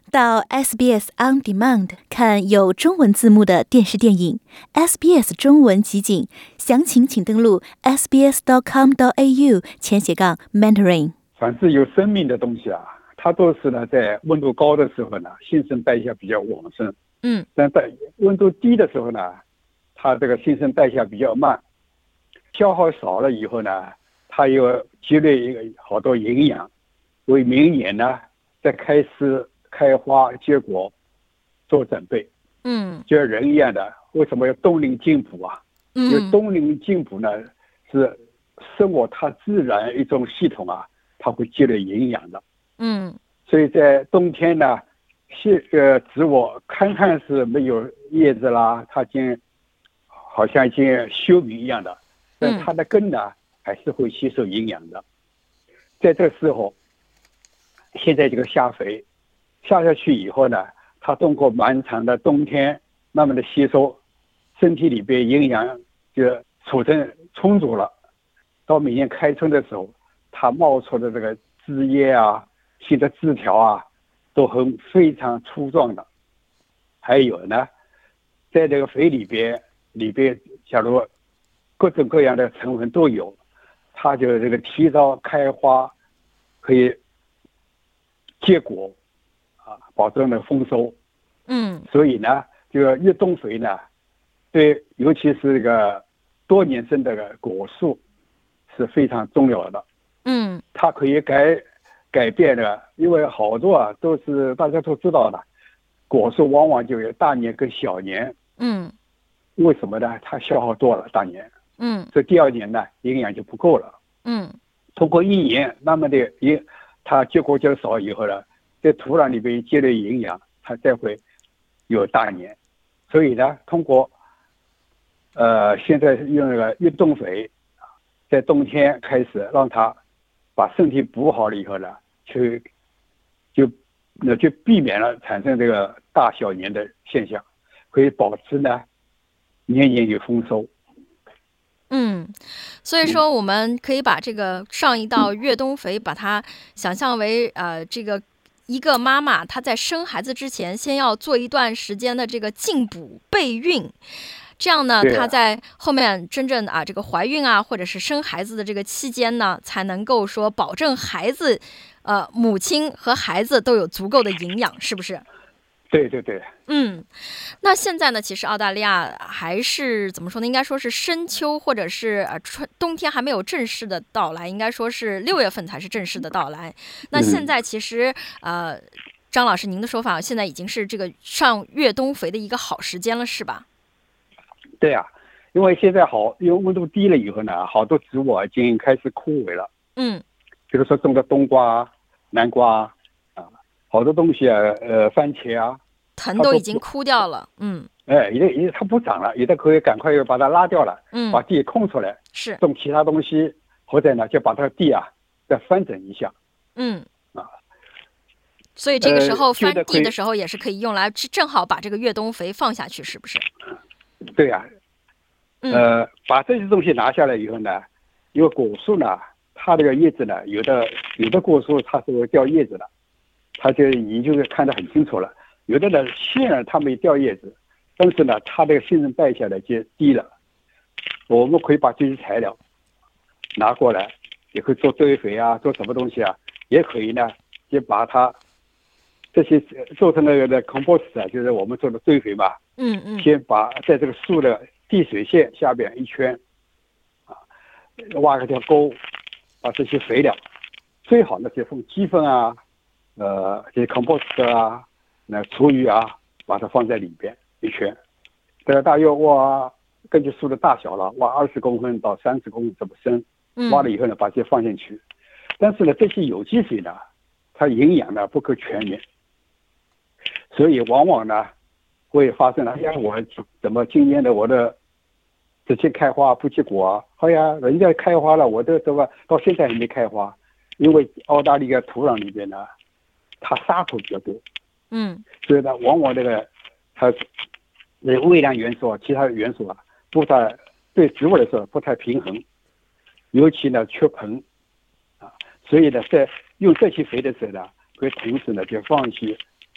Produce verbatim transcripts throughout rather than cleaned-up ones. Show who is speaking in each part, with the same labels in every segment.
Speaker 1: 到 S B S On Demand 看有中文字幕的电视电影 S B S 中文集锦，详情请登录 s b s dot com dot a u 前斜杠 mentoring。
Speaker 2: 凡是有生命的东西啊，它都是呢在温度高的时候呢新陈代谢比较旺盛，
Speaker 1: 嗯，
Speaker 2: 但在温度低的时候呢，它这个新陈代谢比较慢，消耗少了以后呢，它又积累一个好多营养，为明年呢再开始开花结果做准备。
Speaker 1: 嗯，
Speaker 2: 就像人一样的，为什么要冬令进补啊？因为冬令进补呢是生活它自然一种系统啊，它会积累营养的。
Speaker 1: 嗯，
Speaker 2: 所以在冬天呢，是呃植物看看是没有叶子啦，它已经好像已经休眠一样的，但它的根呢还是会吸收营养的。在这个时候，现在这个下肥下下去以后呢，它通过漫长的冬天慢慢的吸收，身体里边营养就储存充足了，到明年开春的时候，它冒出的这个枝叶啊、新的枝条啊，都很非常粗壮的。还有呢，在这个肥里边里边，假如各种各样的成分都有，它就这个提早开花，可以结果啊，保证了丰收。
Speaker 1: 嗯，
Speaker 2: 所以呢，这个越冬肥呢，对，尤其是这个多年生的果树是非常重要的。
Speaker 1: 嗯，
Speaker 2: 它可以改改变的，因为好多啊都是大家都知道的，果树往往就有大年跟小年。
Speaker 1: 嗯，
Speaker 2: 为什么呢？它消耗多了大年，
Speaker 1: 嗯，
Speaker 2: 所以第二年呢营养就不够了。
Speaker 1: 嗯，
Speaker 2: 通过一年慢慢的营，它结果就少以后呢，在土壤里边积累营养，它再会有大年。所以呢，通过呃现在用那个运动肥，在冬天开始让它把身体补好了以后呢，去就那就避免了产生这个大小年的现象，可以保持呢年年有丰收。
Speaker 1: 嗯，所以说我们可以把这个上一道越冬肥，把它想象为呃这个一个妈妈她在生孩子之前，先要做一段时间的这个进补备孕。这样呢，她在后面真正啊这个怀孕啊，或者是生孩子的这个期间呢，才能够说保证孩子，呃，母亲和孩子都有足够的营养，是不是？
Speaker 2: 对对对。
Speaker 1: 嗯，那现在呢，其实澳大利亚还是怎么说呢？应该说是深秋，或者是呃春冬天还没有正式的到来，应该说是六月份才是正式的到来。那现在其实呃，张老师您的说法，现在已经是这个上越冬肥的一个好时间了，是吧？
Speaker 2: 对啊，因为现在好，因为温度低了以后呢，好多植物啊已经开始枯萎了。
Speaker 1: 嗯，
Speaker 2: 比如说种的冬瓜、南瓜啊，好多东西啊，呃，番茄啊，
Speaker 1: 藤都已经枯掉了。嗯，
Speaker 2: 哎，有的有的它不长了，有的可以赶快又把它拉掉了，
Speaker 1: 嗯，
Speaker 2: 把地空出来，
Speaker 1: 是
Speaker 2: 种其他东西，或者呢就把这个地啊再翻整一下。
Speaker 1: 嗯
Speaker 2: 啊，
Speaker 1: 所以这个时候翻地的时候也是可以用来正好把这个越冬肥放下去，是不是？
Speaker 2: 对呀、啊，呃，把这些东西拿下来以后呢，因为果树呢，它这个叶子呢，有的有的果树它是会掉叶子的，它就你就是看得很清楚了。有的呢，虽然它没掉叶子，但是呢，它这个新陈代谢呢就低了。我们可以把这些材料拿过来，也可以做堆肥啊，做什么东西啊，也可以呢，就把它这些做成那个的 compost 啊，就是我们做的堆肥嘛。
Speaker 1: 嗯嗯。
Speaker 2: 先把在这个树的地水线下边一圈，啊，挖个条沟，把这些肥料，最好呢就用鸡粪啊，呃，这些 compost 啊，那厨余啊，把它放在里边一圈，这个大约挖，根据树的大小了，挖二十公分到三十公分这么深，挖了以后呢，把这些放进去。但是呢，这些有机水呢，它营养呢不够全面，所以往往呢会发生了，哎呀，我怎么今年的我的直接开花不结果啊？哎呀，人家开花了，我的怎么到现在还没开花？因为澳大利亚土壤里边呢，它沙土比较多，
Speaker 1: 嗯，
Speaker 2: 所以呢，往往这个它那微量元素啊，其他的元素啊，不太对植物来说不太平衡，尤其呢缺硼啊，所以呢，在用这些肥的时候呢，会同时呢就放一些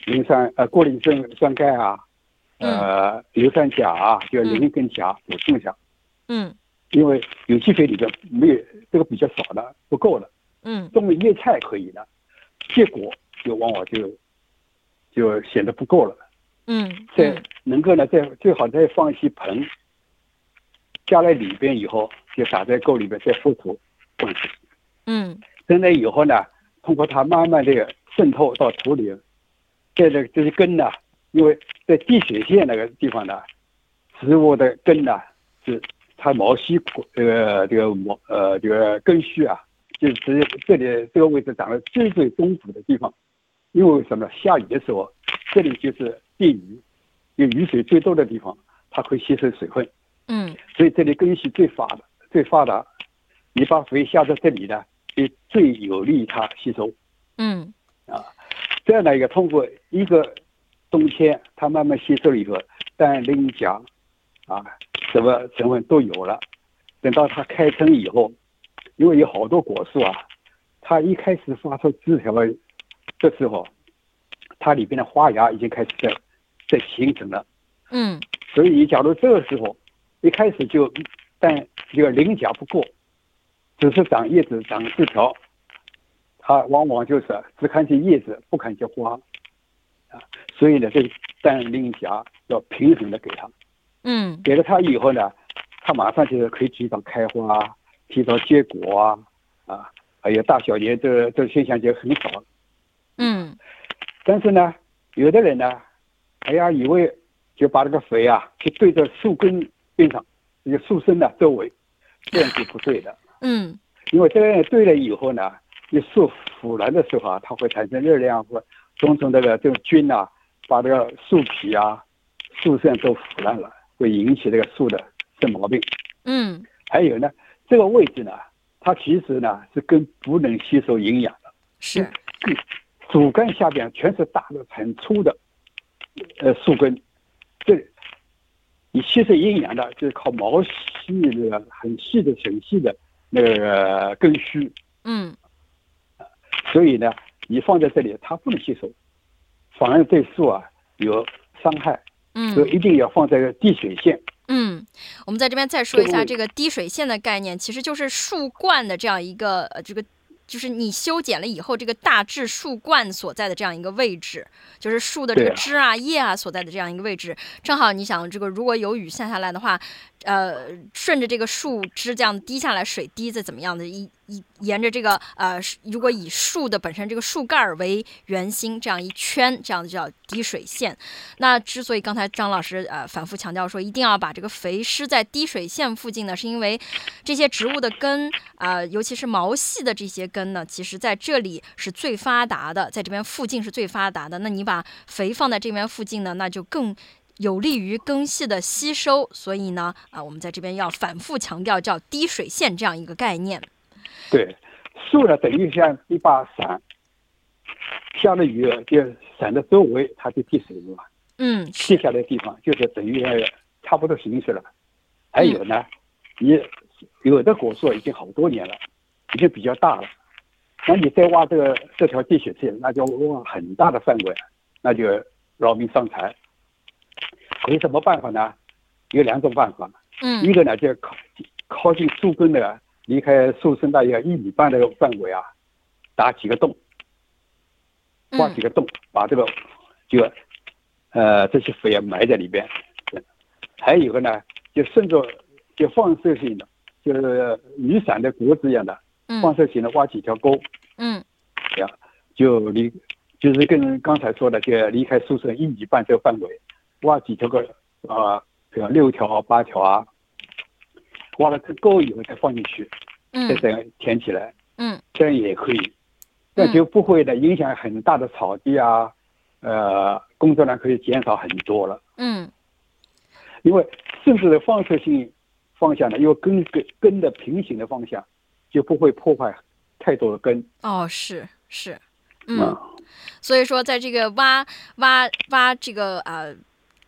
Speaker 2: 磷酸呃过磷酸酸钙啊，呃硫酸钾啊，就磷跟钾补充一下。
Speaker 1: 嗯，
Speaker 2: 因为有机肥里边没有这个比较少的，不够的。
Speaker 1: 嗯，
Speaker 2: 种叶菜可以的，结果就往往就就显得不够了。
Speaker 1: 嗯，
Speaker 2: 再能够呢，再最好再放一些盆，加在里边以后，就撒在沟里边，再覆土灌输。
Speaker 1: 嗯，
Speaker 2: 等了以后呢，通过它慢慢的渗透到土里，在这个这些根呢，因为在滴水线那个地方呢，植物的根呢是它毛细这个这个毛呃这个根须啊，就是这里这个位置长得最最丰富的地方。因为什么？下雨的时候，这里就是地雨，有雨水最多的地方，它会吸收水分。
Speaker 1: 嗯，
Speaker 2: 所以这里根系最发达，最发达。你把肥下在这里呢，就最有利于它吸收。
Speaker 1: 嗯，
Speaker 2: 啊，这样的一个通过一个冬天，它慢慢吸收了以后，氮、磷、钾啊，什么成分都有了。等到它开春以后，因为有好多果树啊，它一开始发出枝条的时候，它里边的花芽已经开始在在形成了。
Speaker 1: 嗯，
Speaker 2: 所以你假如这个时候一开始就但这个磷钾不够，只是长叶子长枝条，它往往就是只看见叶子不看见花啊。所以呢，这个氮、磷、钾要平衡的给它。
Speaker 1: 嗯，
Speaker 2: 给了它以后呢，它马上就是可以提早开花，提早结果啊啊，还有大小叶这这现象就很少。
Speaker 1: 嗯，
Speaker 2: 但是呢，有的人呢，哎呀，以为就把这个肥啊，去对着树根边上，这个树身的周围，这样是不对的。
Speaker 1: 嗯，
Speaker 2: 因为这样对了以后呢，你树腐烂的时候啊，它会产生热量或种种这个这种菌啊，把这个树皮啊、树身都腐烂了，会引起这个树的生毛病。
Speaker 1: 嗯，
Speaker 2: 还有呢，这个位置呢，它其实呢是根不能吸收营养的，
Speaker 1: 是。
Speaker 2: 主干下边全是大的很粗的呃树根，这你吸收营养的就是靠毛细的很细的很细的那个根须。
Speaker 1: 嗯，
Speaker 2: 所以呢，你放在这里它不能吸收，反而对树啊有伤害。
Speaker 1: 嗯，
Speaker 2: 所以一定要放在滴水线。
Speaker 1: 嗯，我们在这边再说一下这个滴水线的概念，其实就是树冠的这样一个呃这个。就是你修剪了以后，这个大致树冠所在的这样一个位置，就是树的这个枝啊、叶啊所在的这样一个位置。正好你想，这个如果有雨下下来的话，呃，顺着这个树枝这样滴下来，水滴子怎么样的，一一沿着这个呃，如果以树的本身这个树干为圆心，这样一圈，这样就叫滴水线。那之所以刚才张老师呃反复强调说一定要把这个肥施在滴水线附近呢，是因为这些植物的根啊、呃，尤其是毛细的这些根呢，其实在这里是最发达的，在这边附近是最发达的。那你把肥放在这边附近呢，那就更有利于根系的吸收。所以呢，啊、呃，我们在这边要反复强调叫滴水线这样一个概念。
Speaker 2: 对，树呢等于像一把伞，下了雨就伞的周围它就滴水了嘛。
Speaker 1: 嗯，
Speaker 2: 滴下来的地方就是等于差不多形式了。还有呢，你有的果树已经好多年了，已经比较大了，那你再挖这个这条滴水线，那就挖很大的范围，那就劳民伤财。有什么办法呢？有两种办法。
Speaker 1: 嗯，
Speaker 2: 一个呢，就靠靠近树根的，离开树身大约一米半的范围啊，打几个洞，挖几个洞，把这个就呃这些肥啊埋在里边。还有一个呢，就顺着就放射性的，就是雨伞的脖子一样的，放射性的挖几条沟。
Speaker 1: 嗯，
Speaker 2: 这样就离就是跟刚才说的，就离开树身一米半这个范围，挖几条个啊，比如六条八条啊，挖了这沟以后再放进去，再这样填起来。
Speaker 1: 嗯，这
Speaker 2: 样也可以，这样就不会的影响很大的草地啊，呃，工作量可以减少很多了。
Speaker 1: 嗯。
Speaker 2: 因为甚至的放射性方向呢，因为根根根的平行的方向，就不会破坏太多的根。
Speaker 1: 哦，是是，嗯，嗯所以说在这个挖挖挖这个呃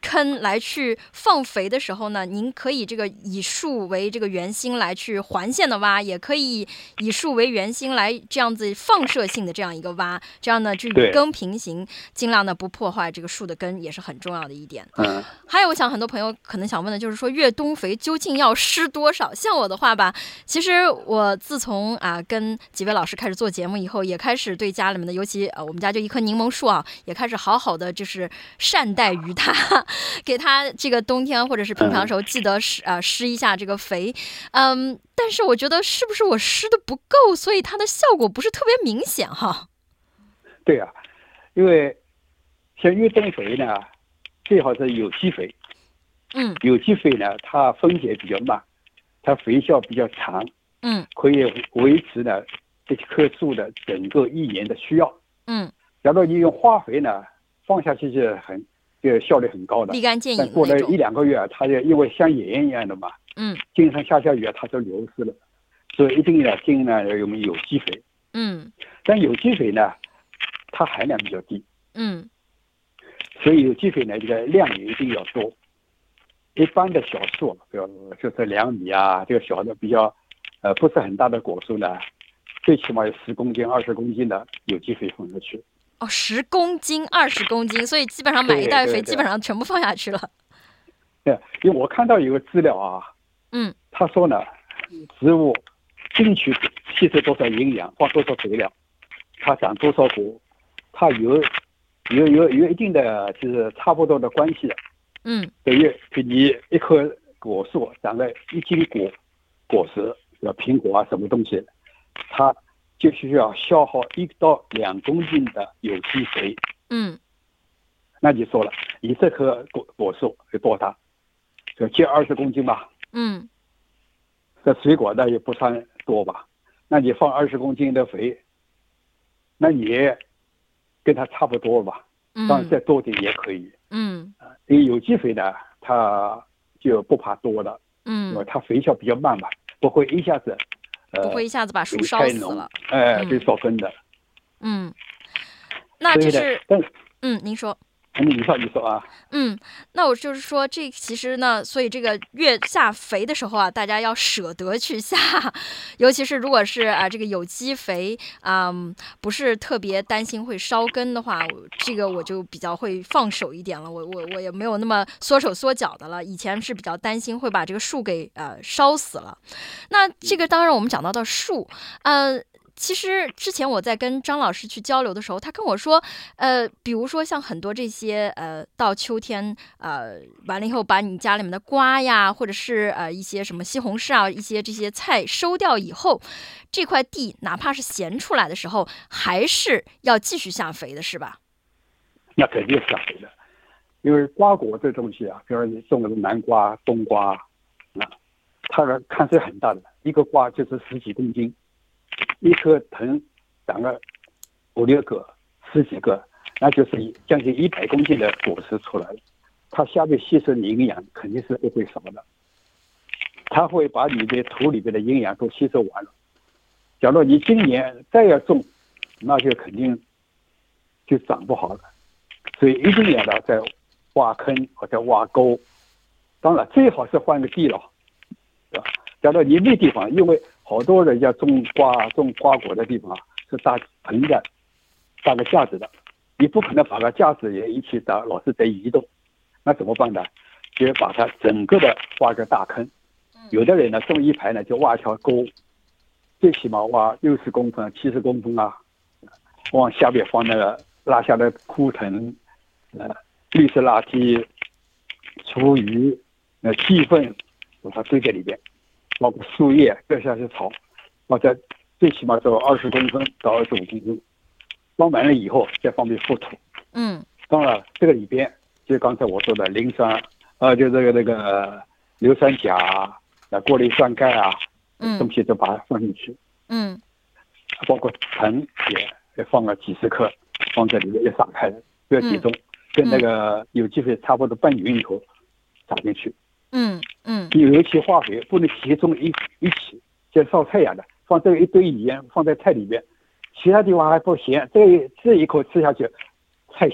Speaker 1: 坑来去放肥的时候呢，您可以这个以树为这个圆心来去环线的挖，也可以以树为圆心来这样子放射性的这样一个挖，这样呢就与根平行，尽量的不破坏这个树的根，也是很重要的一点。
Speaker 2: 嗯，
Speaker 1: 还有我想很多朋友可能想问的就是说，越冬肥究竟要施多少？像我的话吧，其实我自从啊跟几位老师开始做节目以后，也开始对家里面的，尤其呃我们家就一棵柠檬树啊，也开始好好的就是善待于它，给它这个冬天或者是平常的时候记得施啊、呃、施一下这个肥，嗯，但是我觉得是不是我施的不够，所以它的效果不是特别明显哈？
Speaker 2: 对啊，因为像越冬肥呢，最好是有机肥。
Speaker 1: 嗯，
Speaker 2: 有机肥呢，它分解比较慢，它肥效比较长。
Speaker 1: 嗯，
Speaker 2: 可以维持呢这棵树的整个一年的需要。
Speaker 1: 嗯，
Speaker 2: 假如你用化肥呢，放下去是很这个效率很高的，
Speaker 1: 立竿见影的那种。
Speaker 2: 但过了一两个月，它就因为像盐一样的嘛，
Speaker 1: 嗯，经
Speaker 2: 常下下雨它就流失了，所以一定要尽量要用有机肥。
Speaker 1: 嗯，但
Speaker 2: 有机肥呢，它含量比较低。
Speaker 1: 嗯，
Speaker 2: 所以有机肥呢，这个量也一定要多。一般的小树，比如就是两米啊，这个小的比较，呃，不是很大的果树呢，最起码有十公斤、二十公斤的有机肥放下去。
Speaker 1: 哦，十公斤、二十公斤，所以基本上买一袋肥，基本上全部放下去了。
Speaker 2: 对，因为我看到有个资料啊，
Speaker 1: 嗯，
Speaker 2: 他说呢，植物进去吸收多少营养，放多少肥料，它长多少果，它有有有有一定的就是差不多的关系的。
Speaker 1: 嗯，
Speaker 2: 等于你一棵果树长了一斤果果实，苹果啊什么东西，它就需要消耗一到两公斤的有机肥。
Speaker 1: 嗯，
Speaker 2: 那你说了，你这棵果果树有多大？就接二十公斤吧。
Speaker 1: 嗯，
Speaker 2: 这水果那也不算多吧？那你放二十公斤的肥，那你跟它差不多吧？当然再多点也可以。
Speaker 1: 嗯，
Speaker 2: 因为有机肥呢，它就不怕多了，
Speaker 1: 嗯，
Speaker 2: 它肥效比较慢嘛，不会一下子，呃，
Speaker 1: 不会一下子把树烧死了，
Speaker 2: 哎、呃，被烧根的。
Speaker 1: 嗯，那就是，嗯，您说。
Speaker 2: 你说你说啊，
Speaker 1: 嗯，那我就是说，这其实呢，所以这个越下肥的时候啊，大家要舍得去下，尤其是如果是啊这个有机肥啊、嗯，不是特别担心会烧根的话，这个我就比较会放手一点了，我我我也没有那么缩手缩脚的了。以前是比较担心会把这个树给呃烧死了。那这个当然我们讲到的树，呃。其实之前我在跟张老师去交流的时候，他跟我说，呃，比如说像很多这些呃，到秋天呃完了以后，把你家里面的瓜呀，或者是呃一些什么西红柿啊，一些这些菜收掉以后，这块地哪怕是闲出来的时候，还是要继续下肥的，是吧？
Speaker 2: 那肯定是下肥的，因为瓜果这东西啊，比如你种的南瓜、冬瓜啊，它的看似很大的，一个瓜就是十几公斤。一颗藤长了五六个、十几个，那就是将近一百公斤的果实出来了。它下面吸收的营养肯定是不会少的，它会把你的土里面的营养都吸收完了。假如你今年再要种，那就肯定就长不好了。所以一定要呢在挖坑或者挖沟，当然最好是换个地了，对吧？假如你那地方，因为好多人家种瓜、种瓜果的地方是搭棚的、搭个架子的，你不可能把个架子也一起搭，老是在移动，那怎么办呢？就把它整个的挖个大坑。有的人呢种一排呢就挖一条沟，最起码挖六十公分、七十公分啊，往下面放那个拉下的枯藤、呃绿色垃圾、厨余、呃鸡粪，把它堆在里边。包括树叶掉下去草，或者最起码到二十公分到二十五公分，装完了以后再放进覆土。
Speaker 1: 嗯，
Speaker 2: 当然这个里边就刚才我说的磷酸，呃，就这个那个硫酸钾啊、过滤酸钙啊，
Speaker 1: 嗯，
Speaker 2: 东西都把它放进去。
Speaker 1: 嗯，
Speaker 2: 包括藤也也放了几十克，放在里面也撒开了，不要集中，嗯、跟那个有机肥差不多拌匀以后撒进去。
Speaker 1: 嗯嗯，
Speaker 2: 尤其化肥不能集中一一起，像烧菜一样的，放这一堆里面，放在菜里边，其他地方还不咸，这这一口吃下去太咸了，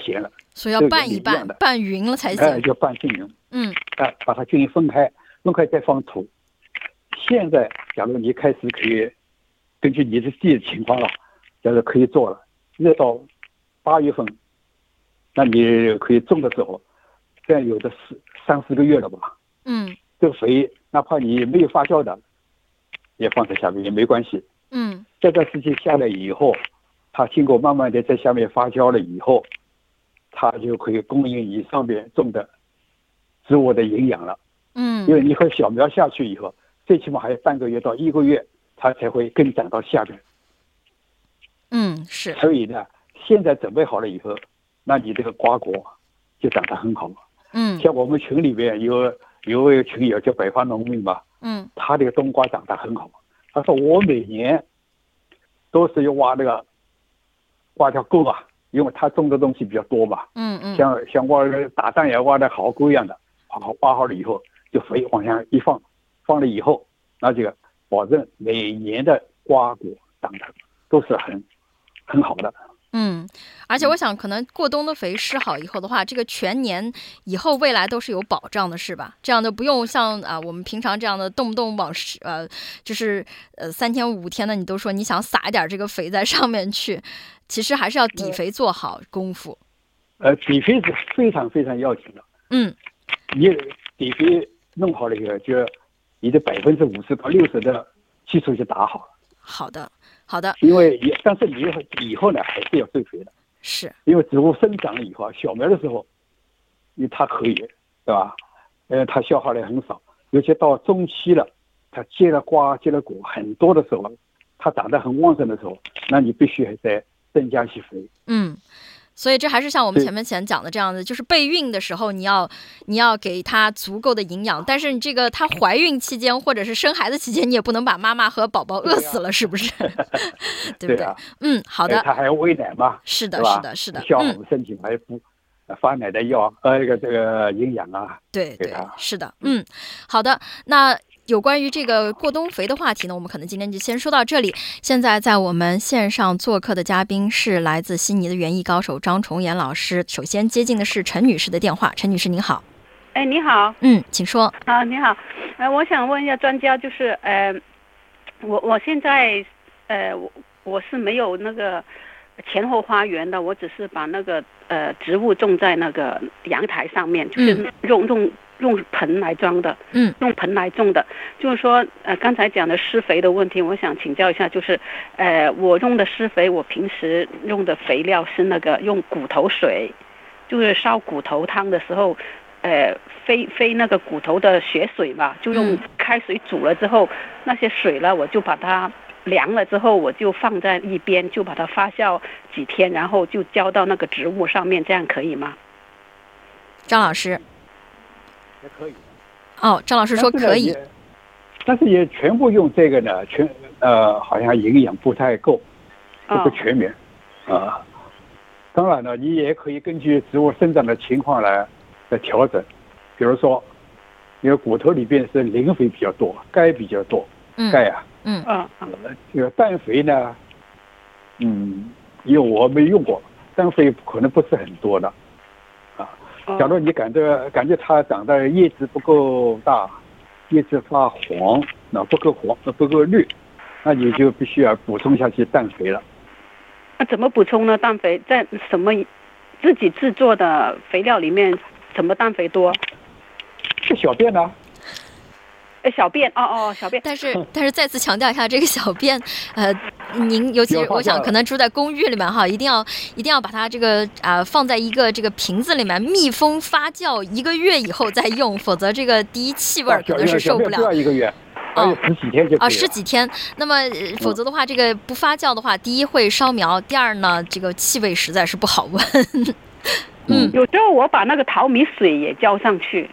Speaker 1: 所以要拌一拌，拌匀了才行。
Speaker 2: 哎，要拌均匀。
Speaker 1: 嗯。
Speaker 2: 哎，把它均匀分开，分开再放土。现在，假如你开始可以根据你的地的情况了，假如可以做了，那到八月份，那你可以种的时候，这样有的是三四个月了吧？
Speaker 1: 嗯。
Speaker 2: 这个肥，哪怕你没有发酵的，也放在下面也没关系。
Speaker 1: 嗯。
Speaker 2: 这段时间下来以后，它经过慢慢的在下面发酵了以后，它就可以供应你上面种的植物的营养了。
Speaker 1: 嗯。
Speaker 2: 因为你和小苗下去以后，最起码还有半个月到一个月，它才会根长到下边。
Speaker 1: 嗯，是。
Speaker 2: 所以呢，现在准备好了以后，那你这个瓜果就长得很好。
Speaker 1: 嗯。
Speaker 2: 像我们群里边有有位群友叫百花农民嘛，
Speaker 1: 嗯，
Speaker 2: 他这个冬瓜长得很好。他说我每年都是要挖那个挖条沟啊，因为他种的东西比较多嘛。
Speaker 1: 嗯嗯。
Speaker 2: 像像挖打蛋也挖的壕沟一样的，好挖好了以后就肥往下一放，放了以后，那这个保证每年的瓜果长得都是很很好的。
Speaker 1: 嗯，而且我想，可能过冬的肥施好以后的话，这个全年以后未来都是有保障的，是吧？这样就不用像啊我们平常这样的动不动往呃就是呃三天五天的，你都说你想撒一点这个肥在上面去，其实还是要底肥做好功夫。
Speaker 2: 呃，底肥是非常非常要紧的。
Speaker 1: 嗯，
Speaker 2: 你底肥弄好了以后，就你的百分之五十到六十的基础就打好了。
Speaker 1: 好的。好的，
Speaker 2: 因为也，但是以后以后呢，还是要施肥的。
Speaker 1: 是，
Speaker 2: 因为植物生长了以后啊，小苗的时候，因为它可以，对吧？呃，它消耗量很少，尤其到中期了，它结了瓜、结了果很多的时候，它长得很旺盛的时候，那你必须还得增加些肥。
Speaker 1: 嗯。所以这还是像我们前面前讲的这样子，就是备孕的时候，你要你要给它足够的营养，但是你这个它怀孕期间或者是生孩子期间，你也不能把妈妈和宝宝饿死了，啊、是不是？对不对？
Speaker 2: 啊、
Speaker 1: 嗯，好的。
Speaker 2: 它还要喂奶嘛？
Speaker 1: 是的，是的，是的。
Speaker 2: 消耗我们身体还补发奶的药，呃，这个这个营养啊。
Speaker 1: 对对，是的，嗯，好的，那。有关于这个过冬肥的话题呢，我们可能今天就先说到这里。现在在我们线上做客的嘉宾是来自悉尼的园艺高手张崇岩老师。首先接近的是陈女士的电话，陈女士您好。
Speaker 3: 哎，你好。
Speaker 1: 嗯，请说。
Speaker 3: 啊，你好。呃，我想问一下专家，就是呃，我我现在呃，我我是没有那个前后花园的，我只是把那个呃植物种在那个阳台上面，就是用、嗯、用。用盆来装的，
Speaker 1: 嗯，
Speaker 3: 用盆来种的，就是说，呃，刚才讲的施肥的问题，我想请教一下，就是，呃，我用的施肥，我平时用的肥料是那个用骨头水，就是烧骨头汤的时候，呃，飞飞那个骨头的血水嘛，就用开水煮了之后，嗯、那些水呢，我就把它凉了之后，我就放在一边，就把它发酵几天，然后就浇到那个植物上面，这样可以吗？
Speaker 1: 张老师。
Speaker 2: 也可以。
Speaker 1: 哦，张老师说可以，
Speaker 2: 但是也全部用这个呢，全呃好像营养不太够，不够全面啊、哦呃。当然了，你也可以根据植物生长的情况来来调整，比如说，因为骨头里边是磷肥比较多，钙比较多，
Speaker 1: 嗯、
Speaker 2: 钙啊，
Speaker 3: 嗯嗯，
Speaker 2: 呃，这个氮肥呢，嗯，因为我没用过，氮肥可能不是很多的。假如你感觉感觉它长的叶子不够大，叶子发黄，那不够黄，不够绿，那你就必须要补充下去氮肥了。
Speaker 3: 那怎么补充呢？氮肥在什么自己制作的肥料里面，什么氮肥多？
Speaker 2: 是小便呢、啊？
Speaker 3: 呃，小便哦哦，小便。
Speaker 1: 但是但是再次强调一下，这个小便，呃，您尤其是我想可能住在公寓里面哈，一定要一定要把它这个啊、呃、放在一个这个瓶子里面密封发酵一个月以后再用，否则这个第一气味可能是受不了。
Speaker 2: 不要一个月，哦，十几天就可以了。
Speaker 1: 啊，十几天。那么、呃、否则的话，这个不发酵的话，第一会烧苗，第二呢，这个气味实在是不好闻。
Speaker 3: 嗯，有时候我把那个淘米水也浇上去。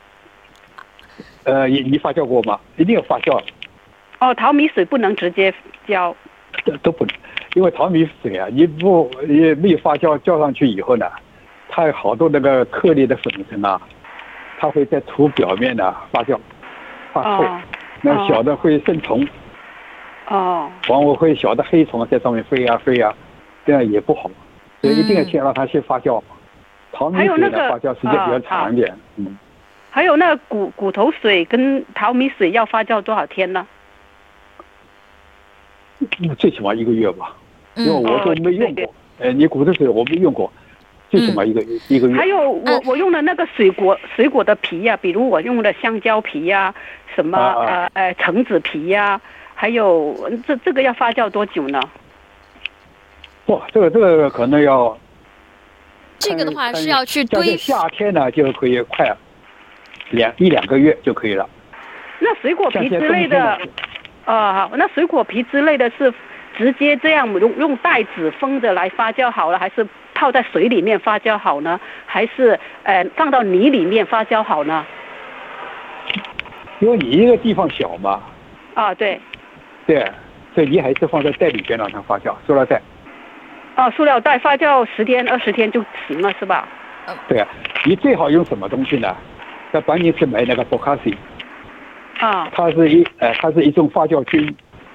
Speaker 2: 呃，你你发酵过吗？一定要发酵。
Speaker 3: 哦，淘米水不能直接浇。
Speaker 2: 都都不能，因为淘米水啊，你不也没有发酵，浇上去以后呢，它有好多那个颗粒的粉尘啊，它会在土表面呢发酵，发臭，哦、那小的会生虫。
Speaker 3: 哦。
Speaker 2: 往往会小的黑虫在上面飞啊飞啊，这样也不好，所以一定要先让它先发酵。 淘米水的发酵时间比较长一点。嗯。
Speaker 3: 还有那个骨骨头水跟淘米水要发酵多少天呢？
Speaker 2: 最起码一个月吧，因为我都没用过。
Speaker 3: 哦、
Speaker 2: 呃，你骨头水我没用过，最起码一个、嗯、一个月。
Speaker 3: 还有我我用的那个水果水果的皮呀、啊，比如我用的香蕉皮呀、啊，什么、啊、呃呃橙子皮呀、啊，还有这这个要发酵多久呢？
Speaker 2: 哇，这个这个可能要。
Speaker 1: 这个的话是要去堆。
Speaker 2: 夏天呢就可以快两一两个月就可以了。
Speaker 3: 那水果皮之类的。啊、呃，那水果皮之类的是直接这样用用袋子封着来发酵好了，还是泡在水里面发酵好呢？还是呃放到泥里面发酵好呢？
Speaker 2: 因为你一个地方小嘛。
Speaker 3: 啊，对。
Speaker 2: 对，所以你还是放在袋里边让它发酵，塑料袋。
Speaker 3: 哦，塑料袋发酵十天二十天就行了，是吧？
Speaker 2: 对啊，你最好用什么东西呢？在班尼是买那个博卡西。
Speaker 3: 啊，
Speaker 2: 它是一呃，它是一种发酵菌，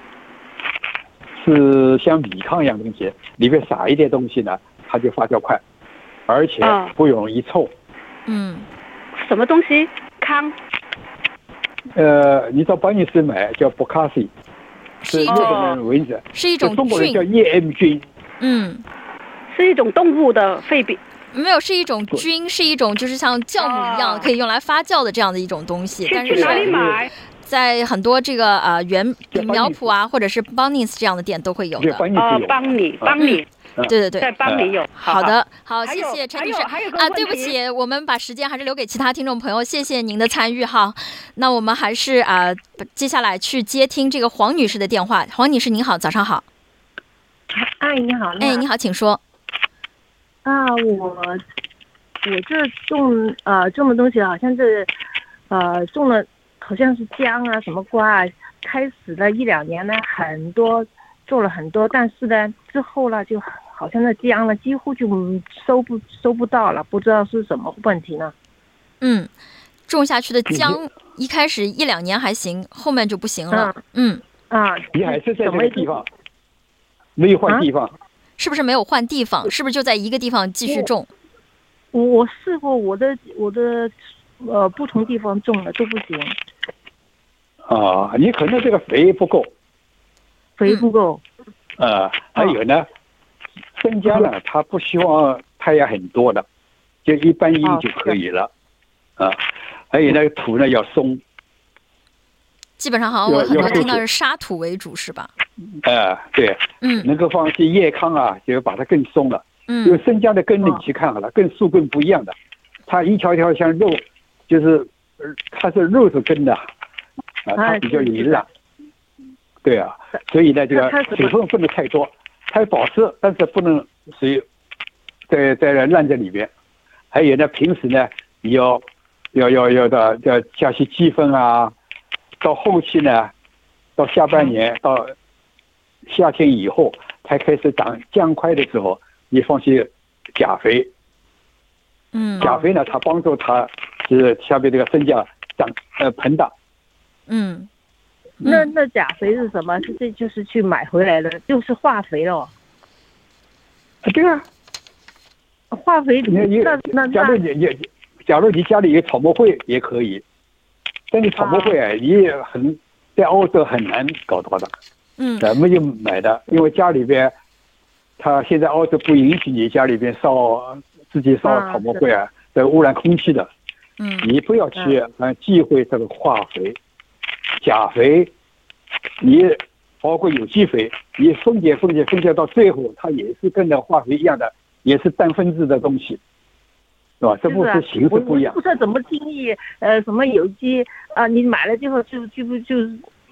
Speaker 2: 是像米糠一样东西，里面撒一点东西呢，它就发酵快，而且不容易臭。
Speaker 1: 嗯，
Speaker 3: 什么东西？糠？
Speaker 2: 呃，你到班尼斯买叫博卡西，是日本人蚊子，
Speaker 1: 是一种
Speaker 2: 中国人叫叶 M 菌。
Speaker 1: 嗯，
Speaker 3: 是一种动物的肺病。
Speaker 1: 没有，是一种菌，是一种就是像酵母一样、哦、可以用来发酵的这样的一种东西。但是
Speaker 3: 去哪里买？
Speaker 1: 在很多这个呃原苗圃啊，或者是 Bunnings 这样的店都会有的。
Speaker 3: 哦，邦尼，邦尼。
Speaker 1: 对对对，
Speaker 3: 在邦尼有。
Speaker 1: 好的，好，谢谢陈女士
Speaker 3: 啊。
Speaker 1: 对不起，我们把时间还是留给其他听众朋友，谢谢您的参与哈。那我们还是啊、呃，接下来去接听这个黄女士的电话。黄女士您好，早上好。
Speaker 4: 哎，你好。
Speaker 1: 哎，你好，请说。
Speaker 4: 啊，我我这种呃种的东西好像是呃种了，好像是姜啊什么瓜啊，开始了一两年呢，很多做了很多，但是呢之后呢就好像那姜呢几乎就收不收不到了，不知道是什么问题呢？
Speaker 1: 嗯，种下去的姜一开始一两年还行，后面就不行了。嗯
Speaker 4: 啊，
Speaker 2: 你还是在这个地方没有换地方。啊，
Speaker 1: 是不是没有换地方？是不是就在一个地方继续种？
Speaker 4: 我我试过我的我的呃不同地方种的都不行。
Speaker 2: 啊，你可能这个肥不够。
Speaker 4: 肥不够。
Speaker 2: 呃，还有呢，生姜呢，它不希望太阳很多的，就一般阴就可以了。啊，还有那个土呢要松。
Speaker 1: 基本上好像我很多听到是沙土为主，是吧？
Speaker 2: 呃，对，
Speaker 1: 嗯，
Speaker 2: 能够放些叶糠啊，就把它更松了。
Speaker 1: 嗯，
Speaker 2: 因为生姜的根你去看好了，跟树根不一样的，它一条条像肉，就是它是肉是根的，啊，它比较有营养。对啊，所以呢，这个水分不能太多，它保湿，但是不能水在在烂在里边。还有呢，平时呢，你要要要要的要加些鸡粪啊。到后期呢，到下半年到夏天以后，才开始长姜块的时候，你放些钾肥。
Speaker 1: 嗯，
Speaker 2: 钾肥呢，它帮助它是下面这个生姜长呃膨大。
Speaker 1: 嗯，
Speaker 4: 那那钾肥是什么？是这就是去买回来的，就是化肥了。
Speaker 2: 对啊，
Speaker 4: 化肥
Speaker 2: 你你
Speaker 4: 那
Speaker 2: 假如你你假如你家里有草木灰也可以。但你草木灰啊，你很在澳洲很难搞到的，
Speaker 1: 嗯，
Speaker 2: 呃，没有买的，因为家里边，他现在澳洲不允许你家里边烧自己烧草木灰啊，这污染空气的，
Speaker 1: 嗯，
Speaker 2: 你不要去呃忌讳这个化肥、钾肥，你包括有机肥，你分解分解分解到最后，它也是跟那化肥一样的，也是单分子的东西。是吧？这不是形式不一样。
Speaker 4: 不知道怎么定义呃什么有机啊？你买了之后就就不就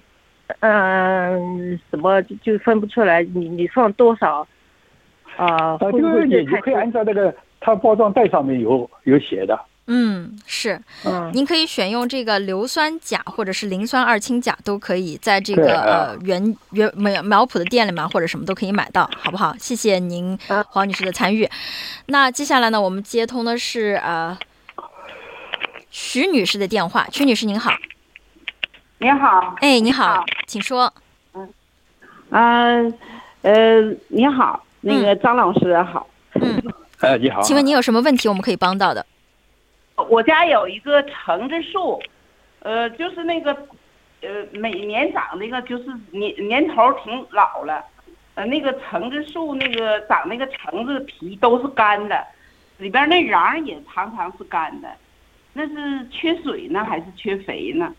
Speaker 4: 嗯、呃、什么就就分不出来，你你放多少啊？
Speaker 2: 啊，这个你你可以按照那个它包装袋上面有有写的。
Speaker 1: 嗯，是，
Speaker 4: 嗯，
Speaker 1: 您可以选用这个硫酸钾或者是磷酸二氢钾，都可以在这个呃原原苗苗圃的店里面或者什么都可以买到，好不好？谢谢您黄女士的参与。那接下来呢，我们接通的是呃徐女士的电话。徐女士您好。
Speaker 5: 您好。
Speaker 1: 哎，你好，请说。
Speaker 5: 嗯，啊，呃，你好，那个张老师好。
Speaker 1: 嗯。
Speaker 2: 哎，你好，
Speaker 1: 请问您有什么问题我们可以帮到的？
Speaker 5: 我家有一个橙子树，呃，就是那个，呃，每年长那个就是年年头挺老了，呃，那个橙子树那个长那个橙子皮都是干的，里边那瓤也常常是干的，那是缺水呢还是缺肥呢？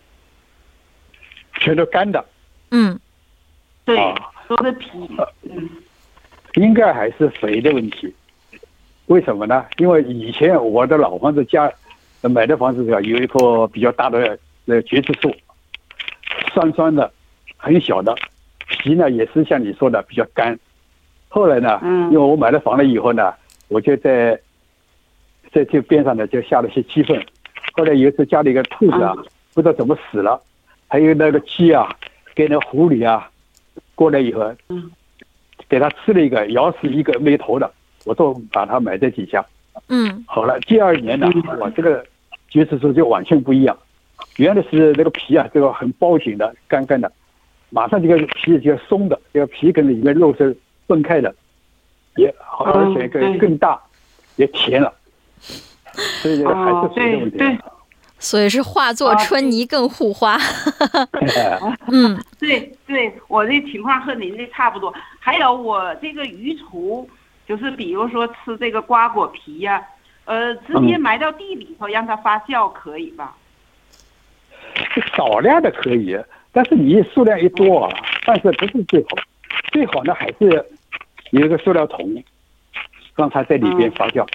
Speaker 2: 全都干的。
Speaker 1: 嗯，
Speaker 5: 对，
Speaker 2: 啊
Speaker 5: 都是皮。嗯，
Speaker 2: 应该还是肥的问题。为什么呢？因为以前我的老房子家买的房子有一棵比较大的那橘子树，酸酸的，很小的，皮呢也是像你说的比较干。后来呢，因为我买了房了以后呢，我就在在这边上呢就下了些鸡粪。后来有一次家里一个兔子啊，不知道怎么死了，还有那个鸡啊，跟那狐狸啊过来以后，给它吃了一个，咬死一个没头的。我就把它埋在底下。
Speaker 1: 嗯，
Speaker 2: 好了，第二年呢，我这个橘子树就完全不一样。原来是那个皮啊，这个很包紧的、干干的，马上这个皮就松的，这个皮跟里面肉是分开的，也而且更更大，也甜了。所以还是肥的问题。
Speaker 1: 所以是化作春泥更护花。嗯，
Speaker 5: 对对，我这情况和您这差不多。还有我这个鱼厨。就是比如说吃这个瓜果皮呀、啊，呃，直接埋到地里头让它发酵可以吧？
Speaker 2: 少量的可以，但是你数量一多啊，但是不是最好？最好呢还是有一个塑料桶，让它在里边发酵。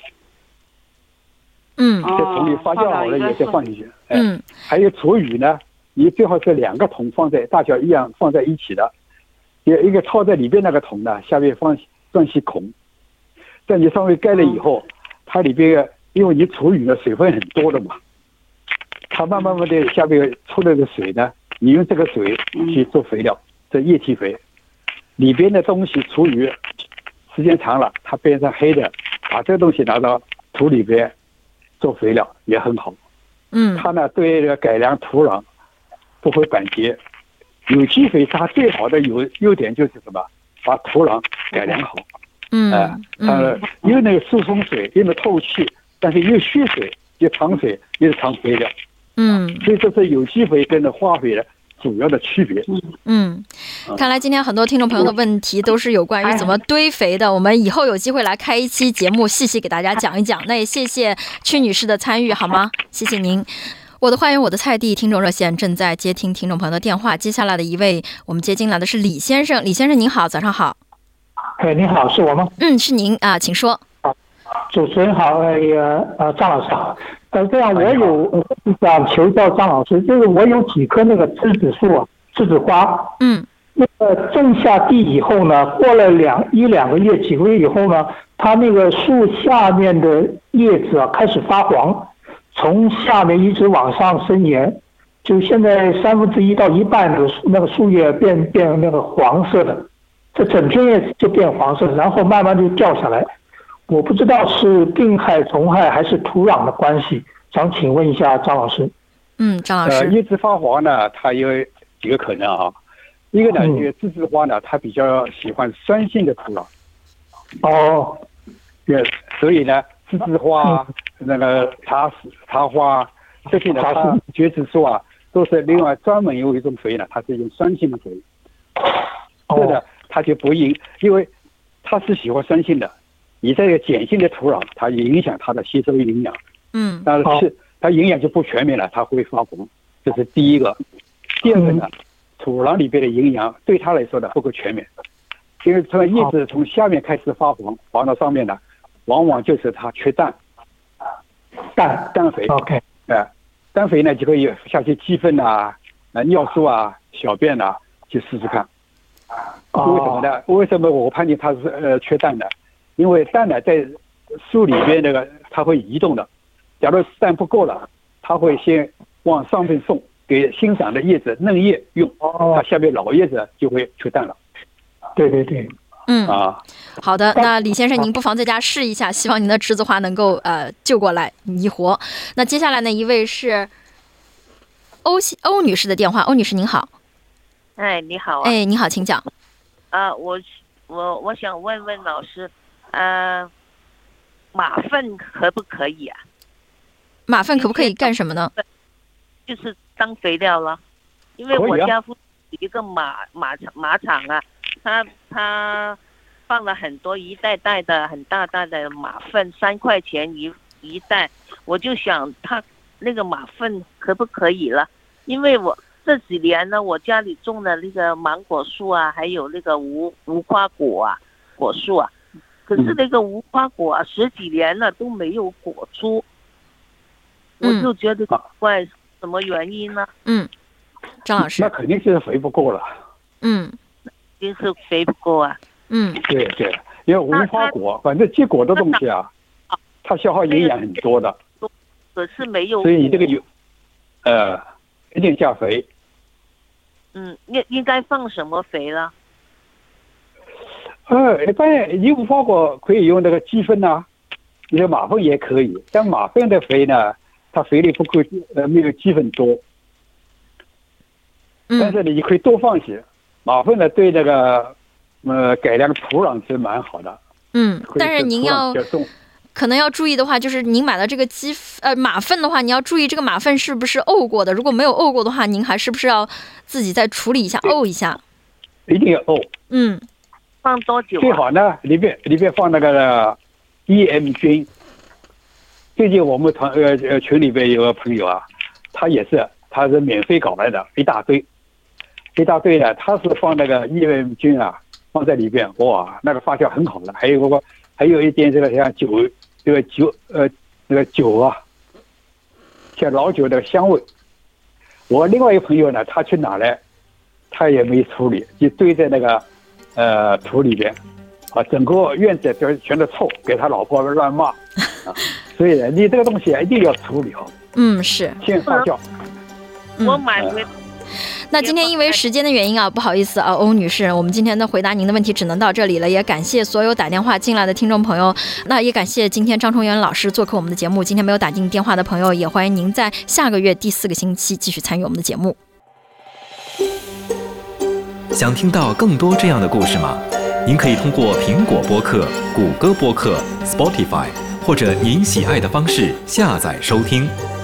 Speaker 1: 嗯，
Speaker 2: 在桶里发酵好了以后再放进去。
Speaker 1: 嗯、哎，
Speaker 2: 还有厨余呢，你最好是两个桶放在大小一样放在一起的，有一个套在里边那个桶呢，下面放钻些孔。在你稍微盖了以后，它里边因为你厨余的水分很多的嘛，它慢慢慢的下面出来的水呢，你用这个水去做肥料，这液体肥，里边的东西厨余时间长了，它变成黑的，把这个东西拿到土里边做肥料也很好。
Speaker 1: 嗯，
Speaker 2: 它呢对这个改良土壤不会板结。有机肥它最好的有优点就是什么？把土壤改良好。
Speaker 1: 嗯，
Speaker 2: 呃，它又那个疏通水，又能透气，但是又蓄水，又藏水，又藏肥料。
Speaker 1: 嗯，
Speaker 2: 所以这是有机肥跟化肥的主要的区别。
Speaker 1: 嗯，看来今天很多听众朋友的问题都是有关于怎么堆肥的，我们以后有机会来开一期节目，细细给大家讲一讲。那也谢谢曲女士的参与，好吗？谢谢您。我的花园我的菜地听众热线正在接听听众朋友的电话，接下来的一位我们接进来的是李先生。李先生您好，早上好。
Speaker 6: 哎，你好，是我吗？
Speaker 1: 嗯，是您啊，请说。
Speaker 6: 主持人好，呃，呃，张老师好。呃，这样我有想求教张老师，就是我有几棵那个栀子树啊，栀子花。
Speaker 1: 嗯。
Speaker 6: 那个种下地以后呢，过了两一两个月、几个月以后呢，它那个树下面的叶子啊开始发黄，从下面一直往上伸延，就现在三分之一到一半的那个树叶变变那个黄色的。这整片叶就变黄色，然后慢慢就掉下来。我不知道是病害、虫害还是土壤的关系，想请问一下张老师。
Speaker 1: 嗯，张老师。
Speaker 2: 呃，叶子发黄呢，它有几个可能啊。一个呢，这个栀子花呢，它比较喜欢酸性的土壤。
Speaker 6: 哦。
Speaker 2: 对，所以呢，栀子花、嗯、那个茶茶花这些呢，它橘子树啊，都是另外专门有一种肥呢，它是用酸性的肥。这个它就不影，因为它是喜欢酸性的，你这个碱性的土壤，它影响它的吸收营养。
Speaker 1: 嗯，
Speaker 2: 但是它营养就不全面了，它会发黄，这是第一个。第二个呢，土壤里边的营养对它来说呢不够全面，因为从叶子从下面开始发黄，黄到上面呢，往往就是它缺氮，氮氮肥。
Speaker 6: OK，
Speaker 2: 哎、呃，氮肥呢就可以下些鸡粪啊、啊尿素啊、小便啊，去试试看。为什么呢？为什么我判定它是呃缺氮呢？因为氮呢在树里边那个它会移动的，假如氮不够了，它会先往上面送给新长的叶子嫩叶用，它下面老叶子就会缺氮了。
Speaker 6: 对对对，
Speaker 1: 嗯
Speaker 2: 啊，
Speaker 1: 好的，那李先生您不妨在家试一下，希望您的栀子花能够呃救过来一活。那接下来呢一位是欧欧女士的电话，欧女士您好。
Speaker 7: 哎，你好啊！
Speaker 1: 哎，你好，请讲。
Speaker 7: 啊，我我我想问问老师，呃， 马粪可不可以啊？
Speaker 1: 马粪可不可以干什么呢？
Speaker 7: 就是当肥料了，因为我家附近有一个马马场马场啊，他他放了很多一袋袋的很大袋的马粪，三块钱一一袋，我就想他那个马粪可不可以了？因为我这几年呢，我家里种的那个芒果树啊，还有那个无无花果啊果树啊，可是那个无花果啊，十几年了都没有果出，我就觉得怪，什么原因呢？
Speaker 1: 嗯，张老师，
Speaker 2: 那肯定是肥不够了。
Speaker 1: 嗯，
Speaker 7: 一定是肥不够啊。
Speaker 1: 嗯，
Speaker 2: 对对，因为无花果，反正结果的东西啊，它消耗营养很多的。
Speaker 7: 可是没有。
Speaker 2: 所以你这个有，呃，一定加肥。
Speaker 7: 嗯，应应该放什么肥呢？
Speaker 2: 呃，一般你无花果可以用那个鸡粪呐，你的马粪也可以，但马粪的肥呢，它肥力不够，呃，没有鸡粪多。但是你可以多放一些马粪呢，对那个呃改良土壤是蛮好的。
Speaker 1: 嗯，但是您要可能要注意的话，就是您买的这个鸡呃马粪的话，你要注意这个马粪是不是沤过的。如果没有沤过的话，您还是不是要自己再处理一下，沤一下？
Speaker 2: 一定要沤。
Speaker 1: 嗯，
Speaker 7: 放多久、啊？
Speaker 2: 最好呢，里边里边放那个 E M 菌。最近我们团呃呃群里边有个朋友啊，他也是他是免费搞来的，一大堆，一大堆的，他是放那个 E M 菌啊，放在里边，哇，那个发酵很好的。还有个还有一点这个像酒，这个酒呃那个酒啊，像老酒的香味。我另外一个朋友呢，他去拿来，他也没处理，就堆在那个呃土里边，啊，整个院子全全都臭，给他老婆乱骂啊。所以你这个东西一定要处理好。
Speaker 1: 嗯，是。
Speaker 2: 先发酵。
Speaker 7: 我买回。
Speaker 1: 那今天因为时间的原因啊，不好意思啊，欧女士，我们今天的回答您的问题只能到这里了。也感谢所有打电话进来的听众朋友，那也感谢今天张崇元老师做客我们的节目。今天没有打进电话的朋友，也欢迎您在下个月第四个星期继续参与我们的节目。
Speaker 8: 想听到更多这样的故事吗？您可以通过苹果播客、谷歌播客、Spotify 或者您喜爱的方式下载收听。